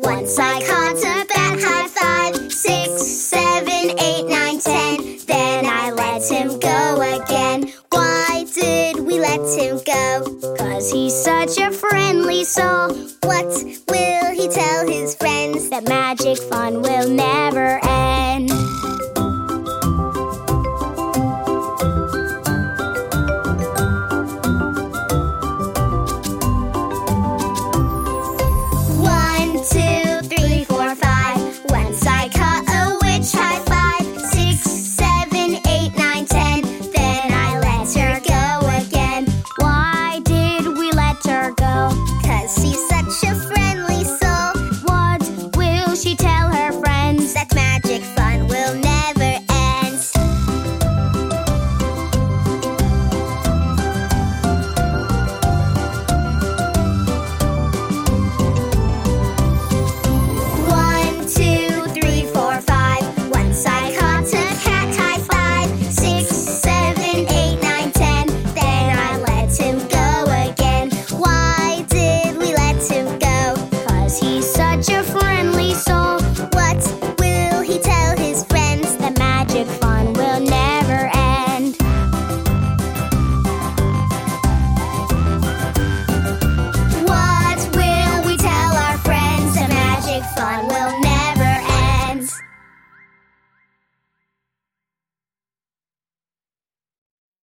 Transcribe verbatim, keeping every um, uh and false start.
Once I caught a bat, high five. Six, seven, eight, nine, ten. Then I let him go again. Why did we let him go? 'Cause he's such a friendly soul. What will he tell his friends? That magic fun will never